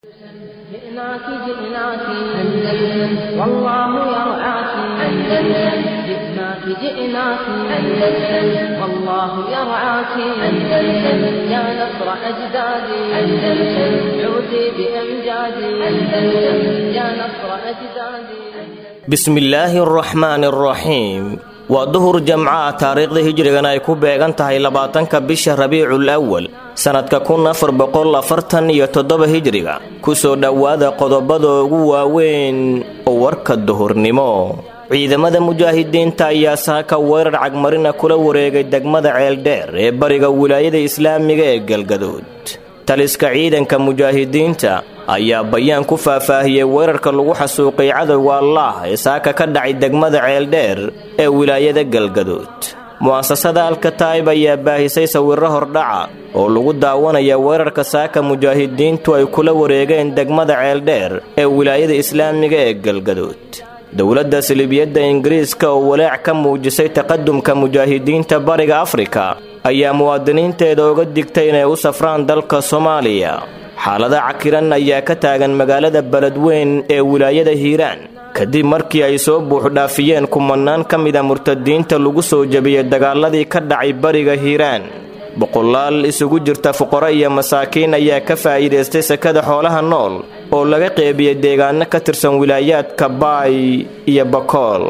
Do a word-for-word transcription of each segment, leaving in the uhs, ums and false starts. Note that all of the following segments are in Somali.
جئناك جئناك أندلس والله يرعاك أندلس جئناك جئناك أندلس والله يرعاك أندلس يا نصر أجدادي أندلس عودي بأمجادي أندلس يا نصر أجدادي بسم الله الرحمن الرحيم waa duhur jamca taariikhda hijrigan ay ku beegan tahay labaatanka bisha Rabiicul Awwal sanadka kun afar boqol afartan iyo toddoba hijriga ku soo dhawaada qodobada ugu waaweyn oo warka duhurnimo ciidamada mujaahidiinta ayaa saaka weerar cagmarina kula wareegay degmada Ceeldheer ee bariga wilaayada Islaamiga ee Galgaduud taliska ciidanka mujaahidiinta ayaa bayaan ku faahfaahiyay weerarka lagu xasuuqay cadawga Allah ee saaka ka dhacay degmada Ceeldheer ee wilaayada Galgaduud muassasada Al-Kataib ayaa baahisay sawirro hordhaca oo lagu daawanaya weerarka saaka mujaahidiintu ay kula wareegeen degmada Ceeldheer ee wilaayada Islaamiga ee Galgaduud dawladda Salibiyada Ingiriiska oo walaac ka muujisay taqaddumka mujaahidiinta bariga Afrika ayaa muwaadiniinteeda uga digtay inay u safraan dalka Soomaaliya xaalada cakiran ayaa ka taagan magaalada Beledweyne ee wilaayada Hiiraan kadib markii ay soo buux dhaafiyeen kumanaan ka mid ah murtadiinta lagu soo jabiyay dagaaladii ka dhacay bariga Hiiraan boqolaal isugu jirta fuqara iyo masaakiin ayaa ka faa'iideystay sakada xoolaha nool oo laga qeybiyay deegaano ka tirsan wilaayaadka Baay iyo Bakool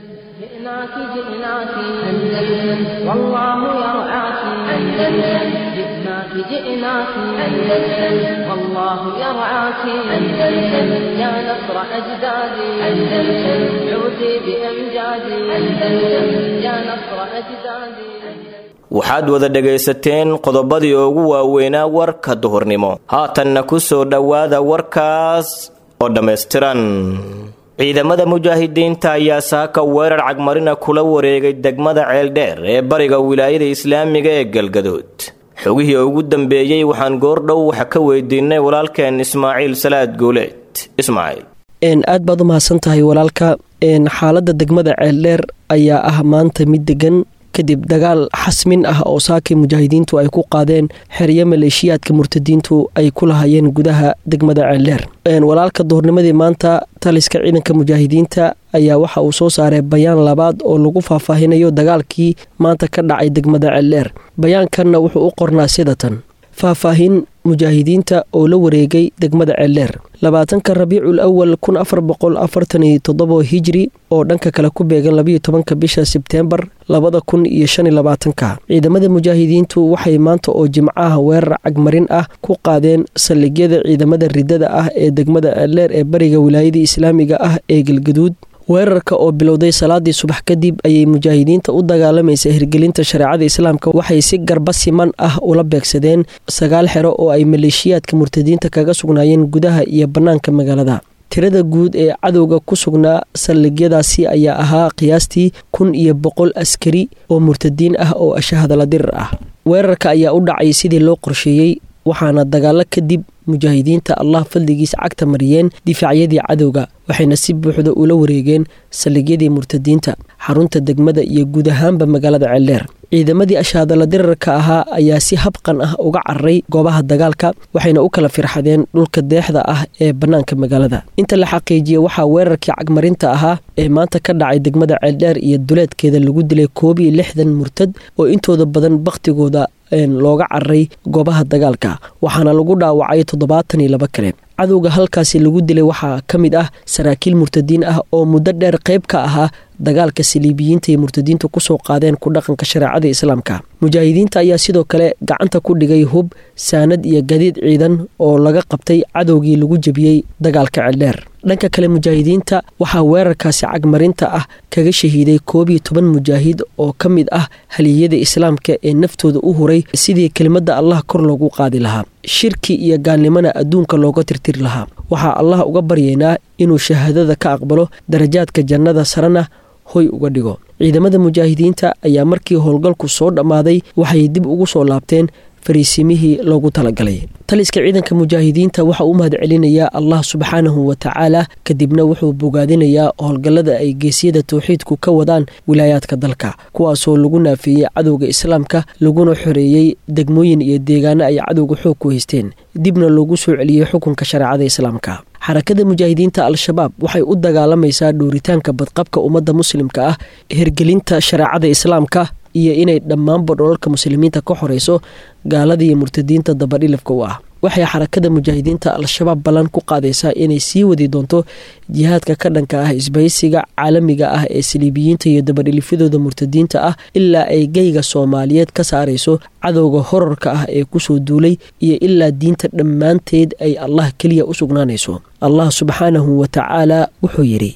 جئناك جئناك أندلس والله يرعاك أندلس جئناك جئناك أندلس والله يرعاك أندلس يا نصر أجدادي أندلس عودي بأمجادي أندلس يا نصر أجدادي waxaad wada dhagaysateen qodobadii ugu waaweynaa warka duhurnimo haatanna ku soo dhawaada warkaas oo dhameystiran ciidamada mujaahidiinta ayaa saaka weerar cagmarina kula wareegay degmada Ceeldheer ee bariga wilaayada Islaamiga ee Galgaduud xogihii ugu dambeeyay waxaan goordhow waxa ka weydiinay walaalkeen Ismaaciil Salaad Guuleed Ismaaciil een aad baad u mahadsantahay walaalka een xaaladda degmada Ceeldheer ayaa ah maanta mid degan kadib dagaal xasmin ah oo saakay mujaahidiintu ay ku qaadeen xiriye maleeshiyaadka murtadiintu ay ku lahayeen gudaha degmada Ceeldheer een walaalka duhurnimadii maanta taliska ciidanka mujaahidiinta ayaa waxa uu soo saaray bayaan labaad oo lagu faahfaahinayo dagaalkii maanta ka dhacay degmada Ceeldheer bayaankanna wuxuu u qornaa sidatan faahfaahin mujaahidiinta oo la wareegay degmada Ceeldheer labaatanka Rabiicul Awwal kun afar boqol afartan iyo toddoba hijri oo dhanka kale ku beegan laba iyo tobanka bisha Sebtembar labada kun iyo shan iyo labaatanka ciidamada mujaahidiintu waxay maanta oo jimcaha weerar cagmarin ah ku qaadeen saldhigyada ciidamada ridada ah ee degmada Ceeldheer ee bariga wilaayada Islaamiga ah ee Galgaduud weerarka oo bilowday salaadii subax kadib ayay mujaahidiinta u dagaalamaysa hirgelinta shariicada islaamka waxay si garba siman ah ula beegsadeen sagaal xero oo ay maleeshiyaadka murtadiinta kaga sugnaayeen gudaha iyo banaanka magaalada tirada guud ee cadowga ku sugnaa saldhigyadaasi ayaa ahaa qiyaastii kun iyo boqol askari oo murtadiin ah oo ashahadala dirir ah weerarka ayaa u dhacay sidii loo qorsheeyay waxaana dagaalo kadib mujaahidiinta Allah fadligiisa cagta mariyeen difaacyadii cadowga waxayna si buuxda ula wareegeen saldhigyadii murtadiinta xarunta degmada iyo guud ahaanba magaalada Ceeldheer ciidamadii ashahadala dirarka ahaa ayaa si habqan ah uga cararay goobaha dagaalka waxayna u kala firxadeen dhulka deexda ah ee banaanka magaalada inta la xaqiijiyay waxa weerarkii cagmarinta ahaa ee maanta ka dhacay degmada Ceeldheer iyo duleedkeeda lagu dilay koob iyo lixdan murtad oo intooda badan baqtigooda looga cararay goobaha dagaalka waxaana lagu dhaawacay toddobaatan iyo laba kale cadowga halkaasi lagu dilay waxaa ka mid ah saraakiil murtadiin ah oo muddo dheer qayb ka ahaa dagaalka saliibiyiinta iyo murtadiinta ku soo qaadeen ku dhaqanka shariicada islaamka mujaahidiinta ayaa sidoo kale gacanta ku dhigay hub saanad iyo gadiid ciidan oo laga qabtay cadowgii lagu jabiyey dagaalka Ceeldheer dhanka kale mujaahidiinta waxaa weerarkaasi cagmarinta ah kaga shahiiday koob iyo toban mujaahid oo ka mid ah haliyada islaamka ee naftooda u huray sidii kelimada Allah kor loogu qaadi lahaa shirki iyo gaalnimada adduunka looga tirtiri lahaa waxaa Allah uga baryeynaa inuu shahaadada ka aqbalo darajaadka jannada sarana hoy uga dhigo ciidamada mujaahidiinta ayaa markii howlgalku soo dhamaaday waxay dib ugu soo laabteen fariisimihii loogu talagalay. taliska ciidanka mujaahidiinta waxa uu mahad celinayaa Allah subxaanahu wa ta'ala, kadibna wuxuu bogaadinayaa howlgallada ay geesiyada tawxiidku ka wadaan wilaayaadka dalka, kuwaasoo lagu naafiyey cadowga islaamka, laguna xoreeyey degmooyin iyo deegaano ay cadowga xoog ku haysteen, dibna loogu soo celiyey xukunka shareecada islaamka. xarakada mujaahidiinta al-shabaab waxay u dagaalamaysaa dhuuritaanka badqabka ummadda muslimka ah, hirgelinta shareecada islaamka, iyo inay dhammaanba dholalka muslimiinta ka xoreyso gaalada iyo murtadiinta dabadhilifka u ah. waxay xarakada mujaahidiinta al-shabaab ballan ku qaadaysaa inay sii wadi doonto jihaadka ka dhanka ah isbahaysiga caalamiga ah ee saliibiyiinta iyo dabadhilifyadooda murtadiinta ah ilaa ay geyga Soomaaliyeed ka saarayso cadowga horarka ah ee kusoo duulay, iyo ilaa diinta dhammaanteed ay Allah kaliya u sugnaanayso. Allah subxaanahu wa ta'ala wuxuu yiri: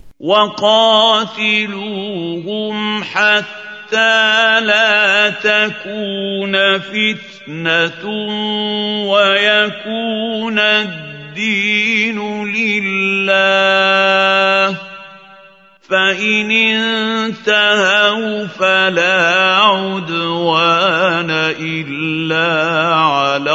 waqatiluhum hatta حتى لا تكون فتنة ويكون الدين لله فإن انتهوا فلا عدوان إلا على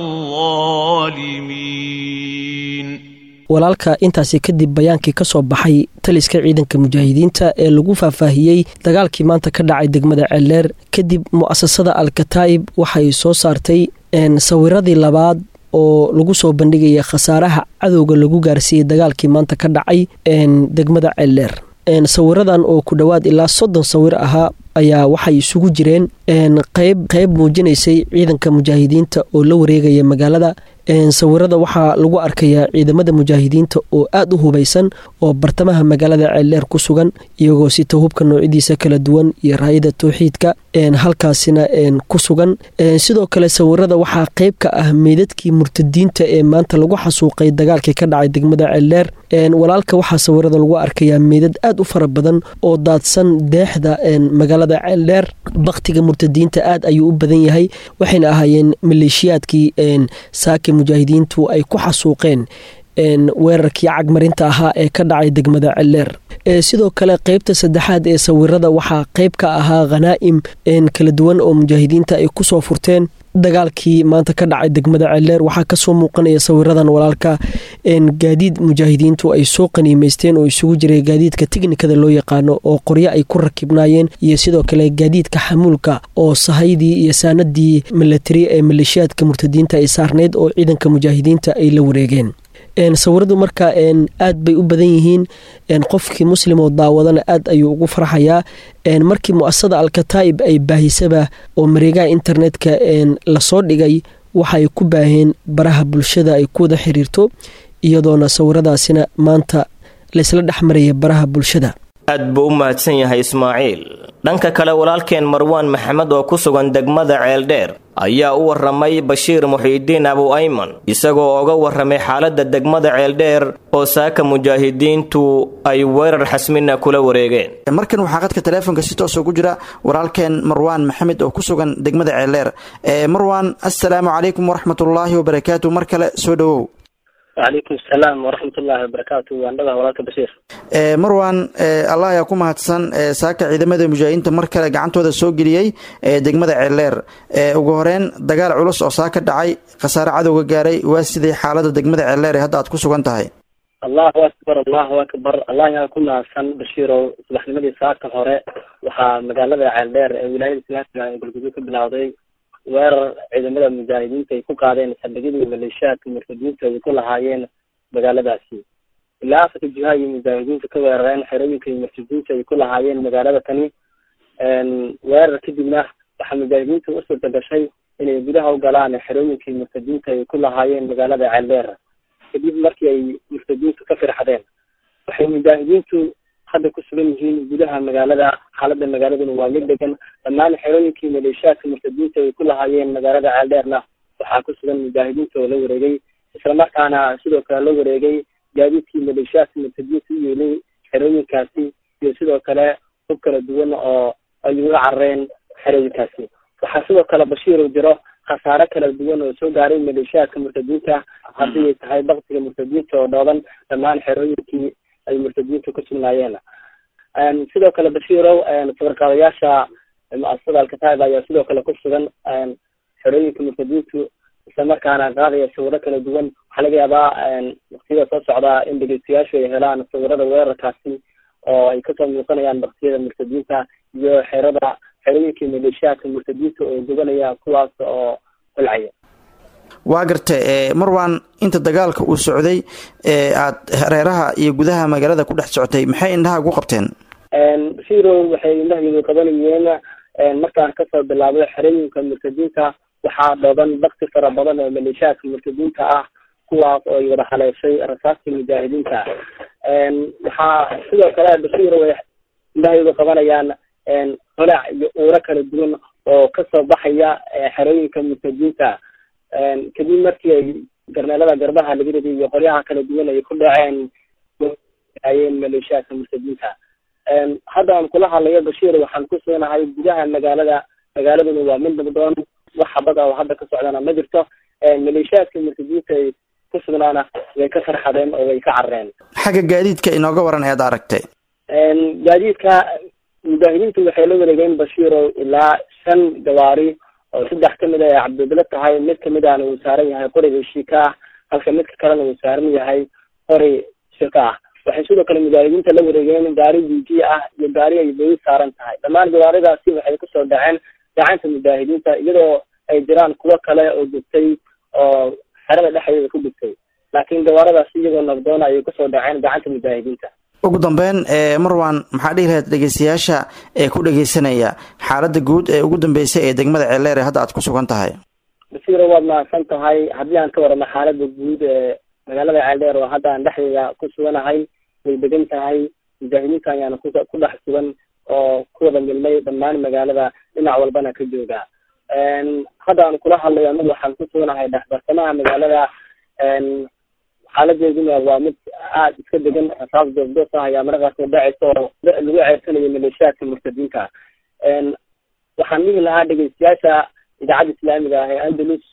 الظالمين. walaalka intaasi kadib bayaankii ka soo baxay taliska ciidanka mujaahidiinta ee lagu faahfaahiyey dagaalkii maanta ka dhacay degmada Ceeldheer, kadib mu'asasada Al-Kataib waxay soo saartay sawiradii labaad oo lagu soo bandhigaya khasaaraha cadowga lagu gaarsiiyey dagaalkii maanta ka dhacay degmada Ceeldheer. sawiradan oo ku dhawaad ilaa soddon sawir ahaa ayaa waxay isugu jireen qayb qayb muujinaysay ciidanka mujaahidiinta oo la wareegaya magaalada. sawirada waxaa lagu arkayaa ciidamada mujaahidiinta oo aad u hubeysan oo bartamaha magaalada Ceeldheer ku sugan, iyagoo si hubka noocyadiisa kala duwan iyo raayada tawxiidka halkaasina ku sugan. sidoo kale sawirada waxaa qayb ka ah meedadkii murtadiinta ee maanta lagu xasuuqay dagaalkii ka dhacay degmada Ceeldheer. walaalka waxaa sawirada lagu arkayaa meedad aad u fara badan oo daadsan deexda magaalada Ceeldheer. baqtiga murtadiinta aad ayuu u badan yahay, waxayna ahaayeen maleeshiyaadkii saaki mujaahidiintu ay ku xasuuqeen weerarkii cagmarinta ahaa ee ka dhacay degmada Ceeldheer. sidoo kale qaybta saddexaad ee sawirada waxaa qayb ka ahaa khanaa'im kala duwan oo mujaahidiinta ay ku soo furteen dagaalkii maanta ka dhacay degmada Ceeldheer. waxaa ka soo muuqanaya sawiradan walaalka gaadiid mujaahidiintu ay soo qaniimaysteen oo isugu jiray gaadiidka tiknikada loo yaqaano oo qoryo ay ku rakibnaayeen, iyo sidoo kale gaadiidka xamuulka oo sahaydii iyo saanadii military ee maleeshiyaadka murtadiinta ay saarneyd oo ciidanka mujaahidiinta ay la wareegeen. sawiradu marka aad bay u badan yihiin, qofkii muslim oo daawadana aad ayuu ugu farxayaa. markii mu'asasada Al-Kataib ay baahisaba oo mareegaha internetka la soo dhigay, waxay ku baaheen baraha bulshada ay ku wada xiriirto, iyadoona sawiradaasina maanta laysla dhexmaraya baraha bulshada. aad buu u mahadsan yahay Ismaaciil. dhanka kale walaalkeen Marwaan Maxamed oo ku sugan degmada Ceeldheer ayaa u waramay Bashiir Muxiidiin Abu Ayman, isagoo uga waramay xaaladda degmada Ceeldheer oo saaka mujaahidiintu ay weerar xasmina kula wareegeen. markan waxaa qadka teleefanka si toos ugu jira walaalkeen Marwaan Maxamed oo ku sugan degmada Ceeldheer. Marwaan, assalaamu calaykum waraxmatullaahi wabarakaatuh. mar kale soo dhawow. وعليكم السلام ورحمة الله وبركاته. وأنا ولك بشير. مروان الله يكون مهتسن ساكا ciidamada mujaahidiinta mar kale gacantooda soo geliyay degmada Ceeldheer. ugu horeen dagaal culus oo saaka dhacay, khasaare cadowga gaaray, waa sidii xaaladda degmada Ceeldheer hadda aad ku sugan tahay. الله أكبر الله أكبر. الله يكون مهتسن بشير. subaxnimadii saaka hore waxaa magaalada Ceeldheer ee wilaayada Islaamiga ee Galgaduud ka bilowday weerar ciidamada mujaahidiinta ay ku qaadeen saldhigyada maleeshiyaadka murtadiinta ay ku lahaayeen magaaladaasi. ilaa afar jiha ay mujaahidiinta ka weerareen xerooyinka murtadiinta ay ku lahaayeen magaalada tani. weerar kadibna waxaa mujaahidiinta u soo gashay inay gudaha u galaan xerooyinka murtadiinta ay ku lahaayeen magaalada Ceeldheer. kadib markii ay murtadiintu ka firxadeen, waxay mujaahidiintu hadda ku sugan yihiin gudaha magaalada. xaaladda magaaladuna waa mid degan. dhammaan xerooyinkii maleeshiyaadka murtadiinta ay ku lahaayeen magaalada Ceeldheerna waxaa ku sugan mujaahidiinta oo la wareegay, isla markaana sidoo kale la wareegay gaadiidkii maleeshiyaadka murtadiinta u yeelay xerooyinkaasi, iyo sidoo kale hub kala duwan oo ay uga carareen xerooyinkaasi. waxaa sidoo kale Bashiir uu jiro khasaare kala duwan oo soo gaaray maleeshiyaadka murtadiinta, haddii ay tahay baqtiga murtadiinta oo dhooban dhammaan xerooyinkii ay murtadiintu ku sugnaayeen. sidoo kale Bashiirow sawirqaadayaasha mu'asasada Al-Kataib ayaa sidoo kale ku sugan xerooyinka murtadiintu isla markaana qaadaya sawiro kala duwan waxaa laga yaabaa waqtiyada soo socdaa in dhegeystayaashu ay helaan sawirada weerarkaasi oo ay kasoo muuqanayaan baktiyada murtadiinta iyo xerada xerooyinkii maleeshiyaadka murtadiinta oo gubanaya kuwaas oo holcaya. waa garta marwaan inta dagaalka uu socday aad hareeraha iyo gudaha magaalada ku dhex socotay maxay indhaha ugu qabteen? bashiirow waxay indhaha qabanayeen markaan kasoo bilaabay xerooyinka murtadiinta waxaa dhooban bakti fara badan oo maleeshiyaadka murtadiinta ah kuwaas oo ay wada haleeshay rasaastii mujaahidiinta. waxaa sidoo kale bashiirow way indhaha qabanayaan holac iyo uuro kala duwan oo kasoo baxaya xerooyinka murtadiinta kadib markii ay garneelada garbaha laga riday iyo qoryaha kala duwan ay ku dhaceen ayeen maleeshiyaadka murtadiinta. hadda aan kula hadlayo bashiir waxaan ku sugnahay gudaha magaalada magaaladuna waa mid nabdoon wax xabad ah oo hadda ka socdana ma jirto. maleeshiyaadka murtadiinta ay ku sugnaana way ka farxadeen oo way ka carreen. xagga gaadiidka inooga waran eed aragtay? gaadiidka mujaahidiintu waxay la wareegeen bashiiro ilaa shan gawaari oo saddex kamid ah ay cabdibile tahay, mid kamid ahna uu saaran yahay qoriga shika ah, halka midka kalena uu saaran yahay qori shika ah. waxay sidoo kale mujaahidiinta la wareegeen gaari buuji ah iyo gaari ay bay saaran tahay. dhammaan gawaaridaasi waxay kusoo dhaceen gacanta mujaahidiinta iyadoo ay jiraan kuwo kale oo gubtay oo xerada dhexdeeda ku gubtay, laakiin gawaaradaasi iyagoo nabdoona ayay kusoo dhaceen gacanta mujaahidiinta. ugu dambeyn marwan maxaa dhihi lahayd dhegeystayaasha ee ku dhegeysanaya xaaladda guud ee ugu dambeysay ee degmada Ceeldheer ee hadda aad ku sugan tahay? bashiiro waad mahadsan tahay. haddii aan ka waramo xaaladda guud ee magaalada Ceeldheer oo hadda aan dhexdeeda ku suganahay way degan tahay. mujaahidiinta ayaana ku dhex sugan oo ku wada milmay dhammaan magaalada dhinac walbana ka jooga. hadda aan kula hadlayo anagu waxaan ku suganahay dhexbartamaha magaalada. xaaladeeduna waa mid aada iska degan, rasaas doofdoos ah ayaa markaas dhacaysa oo lagu ceersanayo maleeshiyaadka murtadiinta. waxaan dhihi lahaa dhegeystayaasha idaacadda islaamiga ah ee andalus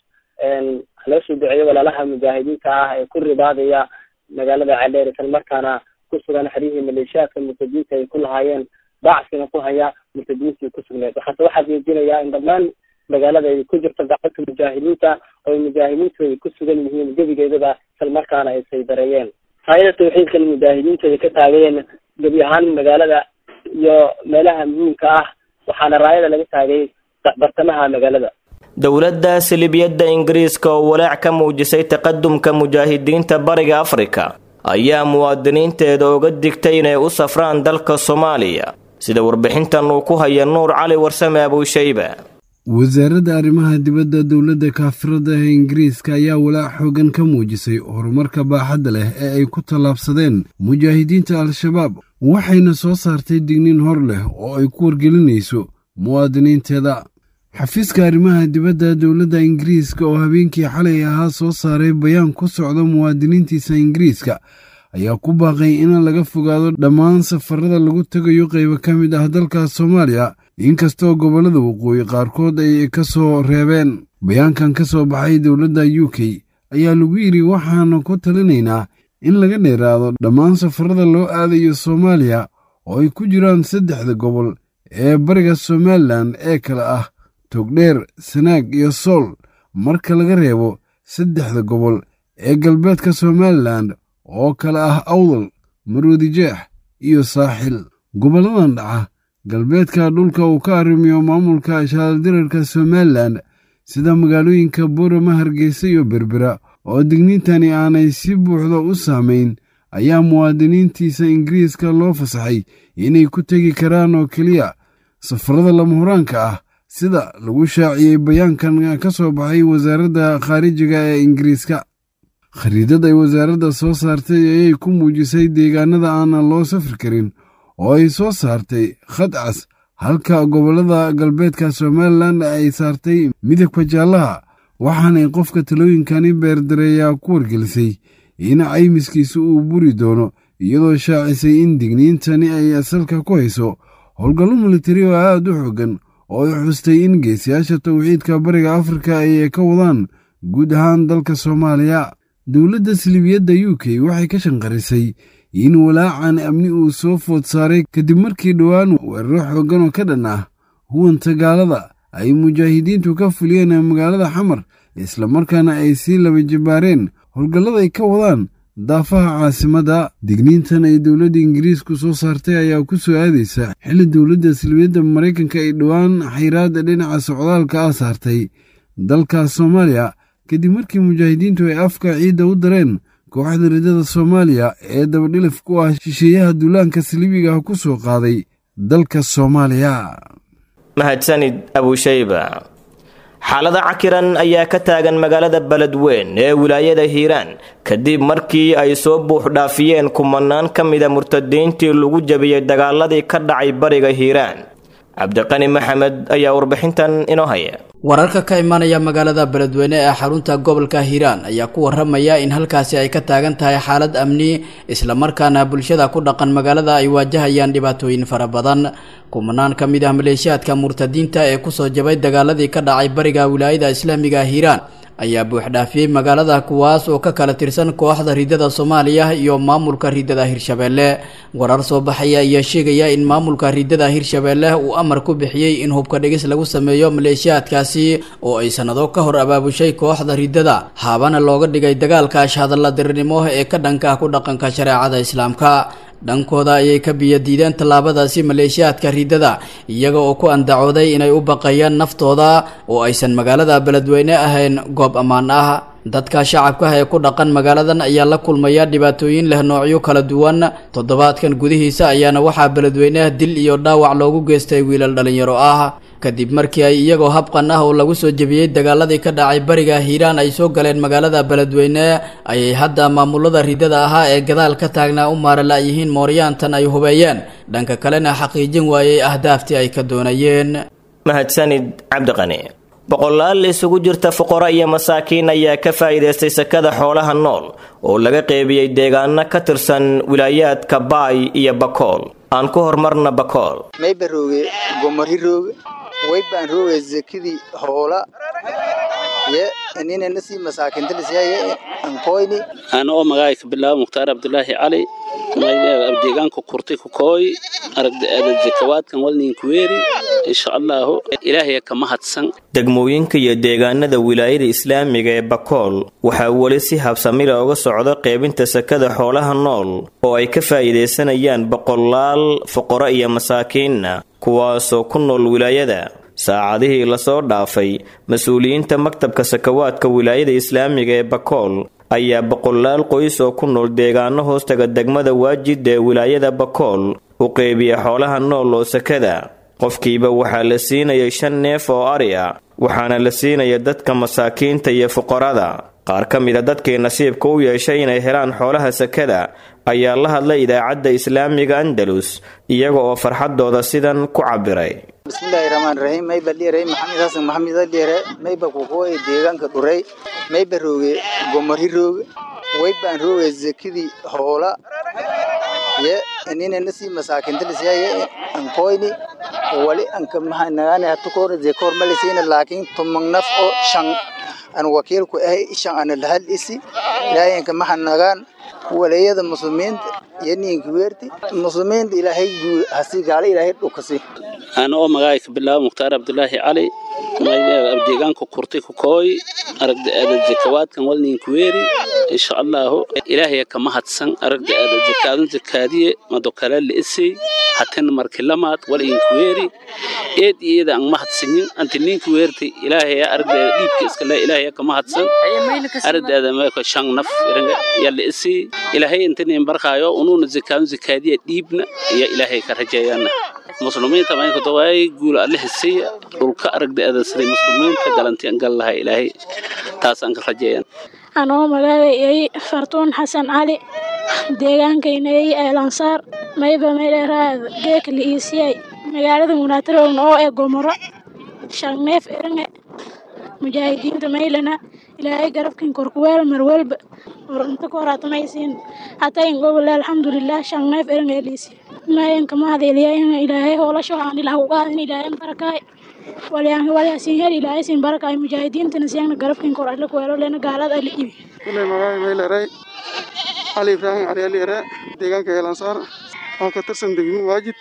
loo soo duceeyo walaalaha mujaahidiinta ah ee ku ribaadaya magaalada Ceeldheer isla markaana ku sugan xerihii maleeshiyaadka murtadiinta ay ku lahaayeen bacsina ku haya murtadiintii ku sugneed. waxaase waxaa jeedinayaa in dhammaan magaalada ay ku jirto gacanta mujaahidiinta oo mujaahidiintu ay ku sugan yihiin gebigeedaba isla markaana ay saydareeyeen. hay'adda tawxiidka mujaahidiinta ay ka taageen gebi ahaan magaalada iyo meelaha muhiimka ah, waxaana raayada laga taagay bartamaha magaalada. dowladda silibiyadda ingiriiska oo walaac ka muujisay taqadumka mujaahidiinta bariga afrika ayaa muwaadiniinteeda uga digtay inay u safraan dalka Soomaaliya, sida warbixintan uu ku haya Nuur Cali Warsame Abushayba. wasaaradda arrimaha dibadda dowladda kaafirada ee ingiriiska ayaa walaac xoogan ka muujisay horumarka baaxadda leh ee ay ku tallaabsadeen mujaahidiinta al-shabaab, waxayna soo saartay digniin hor leh oo ay ku wargelinayso muwaadiniinteeda. xafiiska arrimaha dibadda dowladda ingiriiska oo habeenkii xalay ahaa soo saaray bayaan ku socda muwaadiniintiisa ingiriiska ayaa ku baaqay in laga fogaado dhammaan safarada lagu tagayo qaybo ka mid ah dalka Soomaaliya, inkastoo gobollada waqooyi qaarkood ay ka soo reebeen. bayaankan ka soo baxay dowladda U K ayaa lagu yidhi waxaanu ku talinaynaa in laga dheeraado dhammaan safarada loo aadayo Soomaaliya oo ay ku jiraan saddexda gobol ee bariga Somaliland ee kala ah Togdheer, Sanaag iyo Sool, marka laga reebo saddexda gobol ee galbeedka Somaliland oo kala ah Awdal, Maroodijeex iyo Saaxil. gobolladan dhaca galbeedka dhulka uu ka arrimiyo maamulka shaaldirarka Somaliland sida magaalooyinka Boorama, Hargeysa iyo Berbera oo digniintani aanay si buuxda u saamayn, ayaa muwaadiniintiisa ingiriiska loo fasaxay inay ku tegi karaan oo keliya safarada lama huraanka ah, sida lagu shaaciyey bayaankan ka soo baxay wasaaradda khaarijiga ee ingiriiska. khariidad ay wasaaradda soo saartay ayay ku muujisay deegaanada aanan loo safri karin oo ay soo saartay khad cas, halka gobollada galbeedka Somaliland ay saartay midabka jaallaha, waxaanay qofka talooyinkani beerdareeyaa ku wargelisay in caymiskiisa uu buri doono, iyadoo shaacisay in digniintani ay asalka ku hayso howlgallo militari oo aad u xoogan oo ay xustay in geesiyaasha tawxiidka bariga Afrika ay ka wadaan guud ahaan dalka Soomaaliya. dowladda silibiyadda U K waxay ka shanqarisay in walaacan amni uu soo food saaray kadib markii dhowaan weeraro xoogan oo ka dhan ah huwanta gaalada ay mujaahidiintu ka fuliyeen magaalada xamar islamarkaana ay sii laba jibaareen howlgallada ay ka wadaan daafaha caasimadda. digniintan ay dowladda ingiriisku soo saartay ayaa ku soo aadaysa xilli dowladda salbiyadda maraykanka ay dhowaan xayiraadda dhinaca socdaalka ah saartay dalka soomaaliya kadib markii mujaahidiintu ay afka ciidda u dareen kooxda ridada soomaaliya ee dabadhilif ku ah shisheeyaha duulaanka saliibiga ah ku soo qaaday dalka soomaaliya. mahadsanid abushayba. xaalada cakiran ayaa ka taagan magaalada beledweyn ee wilaayada hiiraan kadib markii ay soo buux dhaafiyeen kumanaan ka mida murtadiintii lagu jabiyey dagaaladii ka dhacay bariga hiiraan. cabdiqani maxamed ayaa warbixintan inoo haya. wararka ka imanaya magaalada beledweyne ee xarunta gobolka hiiraan ayaa ku waramaya in halkaasi ay ka taagan tahay xaalad amni islamarkaana bulshada ku dhaqan magaalada ay waajahayaan dhibaatooyin fara badan. kumanaan ka mid ah maleeshiyaadka murtadiinta ee kusoo jabay dagaaladii ka dhacay bariga wilaayada islaamiga hiiraan ayaa buuxdhaafiyey magaalada kuwaas oo ka kala tirsan kooxda ridada Soomaaliya iyo maamulka ridada Hirshabeelle. warar soo baxaya ayaa sheegaya in maamulka ridada Hirshabeelle uu amar ku bixiyay in hubka dhigis lagu sameeyo maleeshiyaadkaasi oo ay sanado ka hor abaabushay kooxda ridada haabana looga dhigay dagaalka ashhadalla dirirnimo ee ka dhanka ku dhaqanka shareecada islaamka. dhankooda ayay ka biyo diideen tallaabadaasi maleeshiyaadka ridada iyaga oo ku andacooday inay u baqayaan naftooda oo aysan magaalada beledweyne ahayn goob ammaan ah. dadka shacabka ee ku dhaqan magaaladan ayaa la kulmaya dhibaatooyin leh noocyo kala duwan. toddobaadkan gudihiisa ayaana waxaa beledweyne dil iyo dhaawac loogu geystay wiilal dhalinyaro ah kadib markii ay iyagoo habqan ah oo lagu soo jabiyey dagaaladii ka dhacay bariga hiiraan ay soo galeen magaalada beledweyne ayay hadda maamulada ridada ahaa ee gadaal ka taagnaa u maaralaayihiin mooryaantan ay hubeeyeen dhanka kalena xaqiijin waayey ahdaaftii ay ka doonayeen. mahadsanid cabdiqani. boqolaal isugu jirta fuqara iyo masaakiin ayaa ka faa'iidaystay sakada xoolaha nool oo laga qeybiyey deegaano ka tirsan wilaayaadka baay iyo bakool. aan ku hormarna bakool. maybarooge gomarhirooge waybaan rooge zakidii hoola ye anina nasi masaakinta lisiyay anqoyni ana oo magaay ka bilaabo muxtaar abdullaahi cali deegaanka kurti ku kooy aragda zakawaadkan walnin kuweeri insha Allah ilaahay ka mahadsan. degmooyinka iyo deegaanada wilaayada islaamiga ee bakool waxaa wali si habsami leh uga socda qeybinta sakada xoolaha nool oo ay ka faa'iideysanayaan boqolaal fuqara iyo masaakiin kuwaasoo ku nool wilaayada. saacadihii la soo dhaafay mas'uuliyiinta maktabka sakawaadka wilaayada islaamiga ee bakool ayaa boqolaal qoys oo ku nool deegaano hoostaga degmada waajid ee wilaayada bakool u qeybiya xoolaha nool oo sakada. qofkiiba waxaa la siinayay shan neef oo ari ah waxaana la siinaya dadka masaakiinta iyo fuqarada. qaar ka mid a dadkii nasiibka u yeeshay inay helaan xoolaha sakada ayaa la hadlay idaacadda islaamiga andalus iyaga oo farxadooda sidan ku cabiray. bismillaahi rahmaani rahiim. mayba dhiiray maxamed xasan maxamed dhiire mayba ku kooy deegaanka dhuray mayba rooge gomarhirooge waybaan rooge zakidii hoola ye anina nasi masaakinta lisiyay anqoyni wali anka maxanaane hatukoor zekoor malisina laakiin tumang naf oo shan an wakiil ku ahay shan an lahal isi ilaayanka maxanagaan walaayada muslimiinta yaniinka weerti muslimiinta ilaahay guul hasi gaala ilaahay dhukasi. ana oo magaay ka bilaabo muxtaar abdullaahi cali deegaanka kurti ku kooy aragda zakawaadkan walnin kuweeri insha Allah ilaahay ka mahadsan. aragda zakaadun zakaadiye madokala liisi hatin markii lamaad walin kuweeri eed iyada aan mahadsanin antinin kuweerti ilaahay aragda dhiibka iska la ilaahay ka mahadsan. aragda ma ka shan naf yalla isi ilaahay intiin barqaayo unuuna zakaadun zakaadiye dhiibna ya ilaahay ka rajeeyana. muslimiinta ma ka daway guul Allah siiya dhulka aragda sida muslimiinta galantii gal laha ilaahay taas aan ka rajeeyana. anoo magaalay fartuun xasan cali deegaankayna ee lansaar mayba meelaraad geekli isiyay magaalada munaataroon oo ee gomoro shan neef eringa mujaahidiinta meelana ilaahay garabkin korkuweel marwalba inta ku horaatamaysiin hataa in gobol alxamdulilah shan neef eringa elisi maayanka mahadeliyayn ilaahay hoolasho aan ilaah uga hadin ilaahay barakaay waliyaan waliyaan heer ilaahay siin barakaay mujaahidiinta nasiyan garabkin kor alla ku weelo leena gaalada ali ibi kulay magaay meelaray ali ibrahim ali ali ra deegaanka ee lansaar oo ka tirsan degmo waajid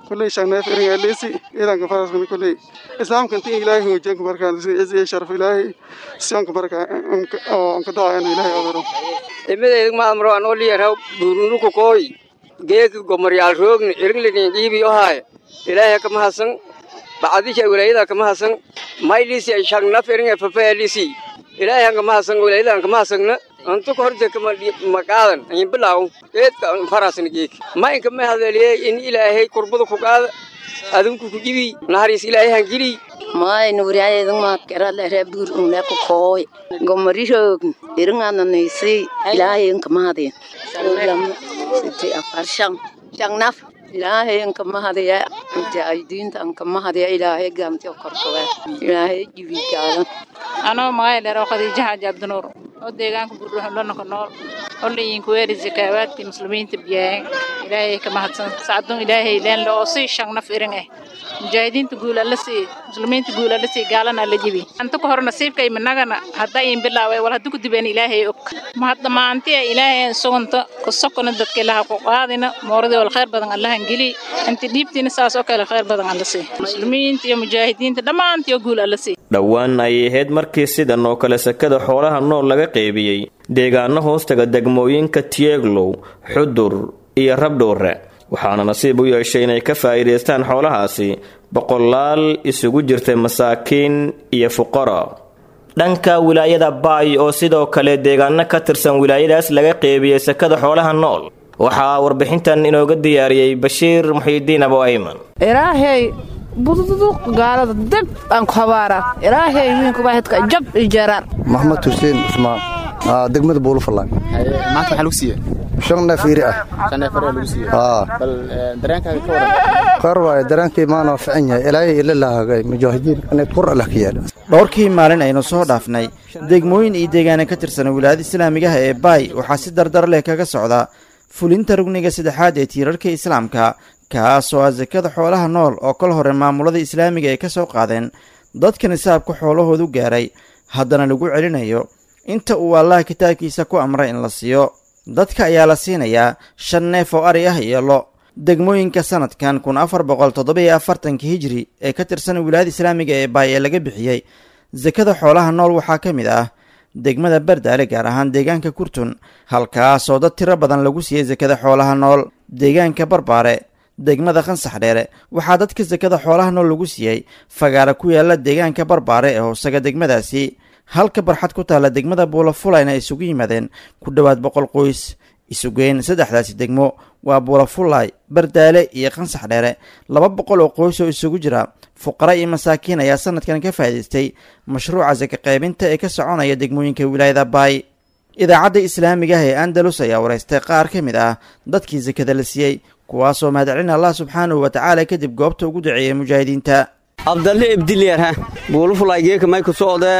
كل شيء نافع ليسي إذا كفرس من كل إسلام كنت إلهي وجنك بركة إزاي شرف إلهي سيانك بركة أنك أنك داعي إلهي أبرو إمتى ما أمر أن أولي يرهب برونو كوي جيك قمريال روغن إرجلني جيبي أهاي إلهي كم حسن بعدي شيء ولا إذا كم حسن ما يليسي شان نافع ففعليسي إلهي كم حسن ولا إذا كم حسن أنتو كهرج كمان مكان يبلاو إيه فراسن جيك ما إنك ما هذا ليه إن إلهي قربض فقاد أدم كوكيبي نهاريس إلهي هنجري ما نوري أيه دم ما كرا له بدور أملاك كوي قمري شو إرنا ننسي إلهي إنك ما هذه لم ستي أفرشان شان نف إلهي إنك ما هذه أنت أيدين إنك ما هذه إلهي قامت يقرقوا إلهي جبي كذا أنا ما إلى خديجة عبد النور وديجان كبروح لنا كنار اللي ينكوير الزكوات المسلمين تبيان إلهي كما هتسن سعدهم إلهي لين لو أصي شان نفيرنه مجاهدين تقول الله سي مسلمين تقول الله سي قالنا اللي جبي أنت كهر نصيب كي من نجنا هذا ينبلا ولا هدوك تبين إلهي أك ما هذا ما أنت إلهي سونت قصة ندت كلها قاعدنا مورد والخير بدن الله انجلي أنت ديبتي نساس أكل الخير بدن الله سي مسلمين تيا مجاهدين تدما أنت يقول الله سي dhowaan ay ahayd markii sidan oo kale sakada xoolaha nool laga qaybiyay deegaano hoostaga degmooyinka Tieglow Xudur iyo Rabdhoore waxaana nasiib u yeeshay inay ka faa'iideystaan xoolahaasi boqolaal isugu jirtay masaakiin iyo fuqara dhanka wilaayada Baay oo sidoo kale deegaano ka tirsan wilaayadaas laga qaybiyay sakada xoolaha nool waxaa warbixintan inooga diyaariyay Bashiir Muxiidiin Abu Ayman ilaahay bududuk gaalada dib aan ku habaara ilaahay wiinku baahidka jab ijarar maxamed Hussein Usmaan degmada Buulfalay maanta waxa lagu siiyay shan nafiir ah shan nafiir lagu siiyay ah bal dareenkaaga ka waran qarwaay dareenkii maana fiican yahay ilaahay ila lahaagay mujaahidiin inay qor Allah ka yeelo dhowrkii maalin aynu soo dhaafnay degmooyin iyo deegaano ka tirsan wilaayada Islaamiga ah ee Baay waxa si dardar leh kaga socda fulinta rugniga saddexaad ee tiirarka islaamka kaasoo ah zakada xoolaha nool oo kal hore maamulada islaamiga ay ka soo qaadeen dadka nisaabka xoolahoodu gaaray haddana lagu celinayo inta uu Allah kitaabkiisa ku amray in la siiyo dadka ayaa la siinayaa shan neef oo ari ah iyo lo degmooyinka sanadkan kun afar boqol toddoba iyo afartan hijri ee ka tirsan wilaayada islaamiga ee Baay ee laga bixiyay zakada xoolaha nool waxaa ka mid ah degmada Bardaale gaar ahaan deegaanka Kurtun halkaas oo dad tiro badan lagu siiyay zakada xoolaha nool deegaanka Barbaare degmada Qansax Dheere waxaa dadka zakada xoolaha nool lagu siiyay fagaara ku yaala deegaanka Barbaare ee hoosaga degmadaasi halka barxad ku taala degmada Buulafulay ay isugu yimaadeen ku dhawaad boqol qoys isugeen saddexdaasi degmo waa Buulafulay Bardaale iyo Qansax Dheere laba boqol oo qoys oo isugu jira fuqara iyo masaakiin ayaa sanadkan ka faa'iideystay mashruuca zaka qaybinta ee ka soconaya degmooyinka wilaayada Baay idaacadda islaamiga ah ee Andalus ayaa wareystay qaar ka mid ah dadkii zakada la siiyay kuwaasoo mahadcelin Allah subxaanahu wa ta'ala kadib goobta ugu duceeyay mujaahidiinta Abdalle Ibdiliyar ha Buulafulay geeka may ku socda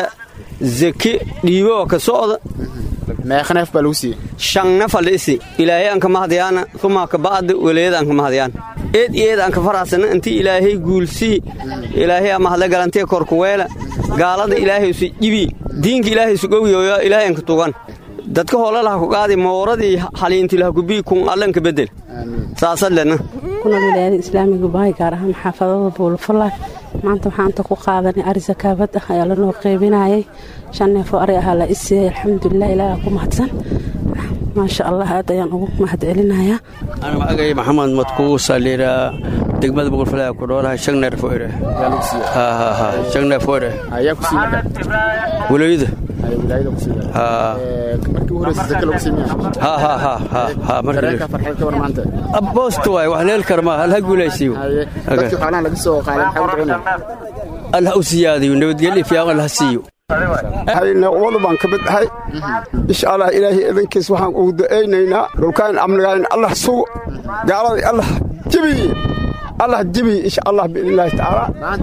zaki dhiibo ka socda ما خنف بلوسي شان نفلسي إلهي أنك مهديانا ثم كبعد وليد أنك مهديان إيد إيد أنك فراسنا أنت إلهي قول سي إلهي أما هذا قال أنت كوركويلا قال هذا إلهي سجبي دينك إلهي سقوي ويا إلهي أنك توغان dadka hoola la ku qaadi mooradii xaliinti la ku bii kun allan ka bedel saasadlana kuna wilaayada islaamiga Baay gaar ahaan xaafadada Buulfalay maanta waxaan ta ku qaadanay ari zakaabad ah ayaa la noo qeybinayay shan neef oo ari ah la isii alxamdulillah ilaaha ku mahadsan ma sha Allah aad ayaan ugu mahadcelinayaa ana magay maxamed madku saleera degmada Buulfalay ku dhoolahay shan neef oo ari ha ha ha shan neef oo ari ayaa ku sii markaa wilaayada ay wilaayada ku sii ha markii hore zaka lagu sameeyay ha ha ha ha ha markii ka farxay ka war maanta aboosto way wax leel karma hal ha guulaysiyo dadkii xaalan laga soo qaaday xawdana Allah u siyaadiyo nabadgelyo fiican Allah siiyo hayna wada baan ka bidhay insha Allah ilaahi idinkiis waxaan ugu duceynaynaa dhulkaan amnigaan Allah suu gaalada Allah jibi Allah jibi insha Allah billahi ta'ala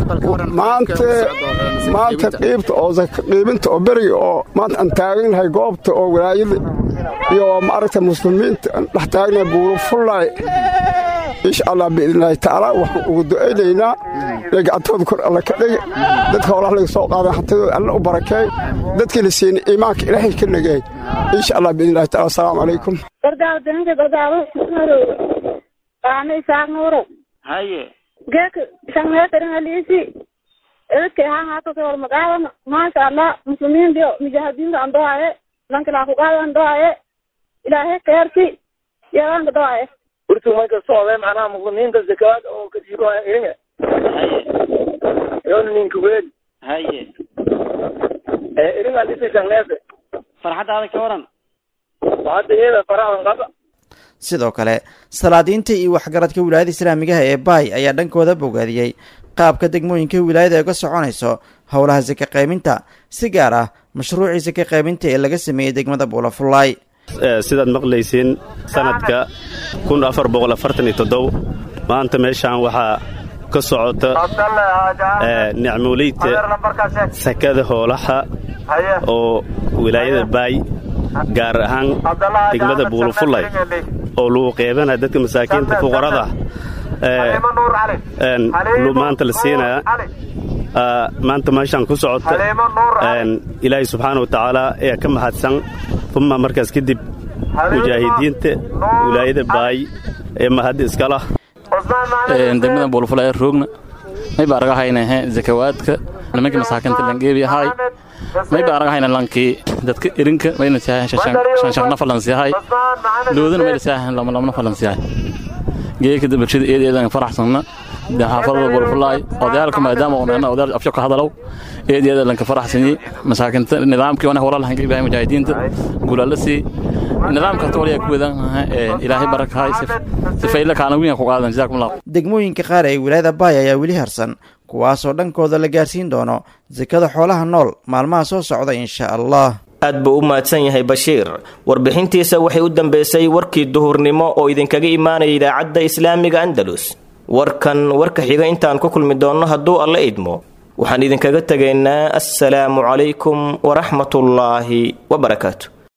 maanta maanta qeybta oo qeybinta oo bari oo maanta aan taaganahay goobta oo wilaayada iyo maaragta muslimiinta dhex taagna Buulafulay insha Allah billahi ta'ala waxaan ugu duceynaynaa lagactooda kor Allah ka dhig dadka walaal laga soo qaaday xatooda Allah u barakeey dadkii la siinay iimaanka ilaahay ka nagay insha Allah billahi ta'ala assalamu alaykum bardaal danka bardaal nuro baanay saar nuro haye geek shan meetar halisi edke ha hata soo magacan ma sha Allah muslimiin dio mujaahidiin aan dooaye lanka la ku qaadan dooaye ilaahay khayrki yaan dooaye urtu ma ka soo weyn ana muslimiinta zakaad oo ka jiro iringa haye yoon nin ku weyn haye ee iringa lisi shan meetar farxadaada ka waran waadayada farahan qaba sidoo kale salaadiinta iyo waxgaradka wilaayada islaamiga ee baay ayaa dhankooda bogaadiyey qaabka degmooyinka wilaayada uga soconayso howlaha saka qaybinta si gaar ah mashruucii saka qaybinta ee laga sameeyey degmada buulafulaay sidaad maqlaysiin sanadka kun afar boqol afartan iyo toddoba maanta meeshaan waxaa ka socota nicmoleyta sakada hoolaha oo wilaayada baay gaar ahaan degmada buulafulay oo lagu qeybana dadka masaakiinta fuqarada maanta la siinaya maanta meeshaan ku socota ilaahay subxaana wa tacaala ayaa ka mahadsan uma markaas kadib mujaahidiinta wilaayada baay ee mahad iskala degmada buulafulay roogna may baa aragahayna zakawaadka nimanka masaakiinta langeebiyahay may baa aragahayna lankii dadka irinka mayna saahan shan shan nafalan siyahay loodana may saahan lama lama nafalan siyahay geeka bulshada eedeedan faraxsanna xaafadda buulafulay odayaalka maadaama uu nana odayaal afsho ka hadalow eedeeda lanka faraxsani masaakiinta nidaamkii wana walaal hanka ibaahay mujaahidiinta guulalasi nidaamka tooliya ku wadan ilaahay barakahay sifayla kaana wiina ku qaadan jazaakumullah degmooyinka qaar ee wilaayada baay ayaa weli harsan kuwaasoo dhankooda la gaarsiin doono zakada xoolaha nool maalmaha soo socda insha allah aad buu u mahadsan yahay bashiir warbixintiisa waxay u dambeysay warkii duhurnimo oo idinkaga imaanaya idaacadda islaamiga andalus warkan warka xiga intaan ku kulmi doonno hadduu alla idmo waxaan idinkaga tegaynaa assalaamu calaykum waraxmatullaahi wabarakaatu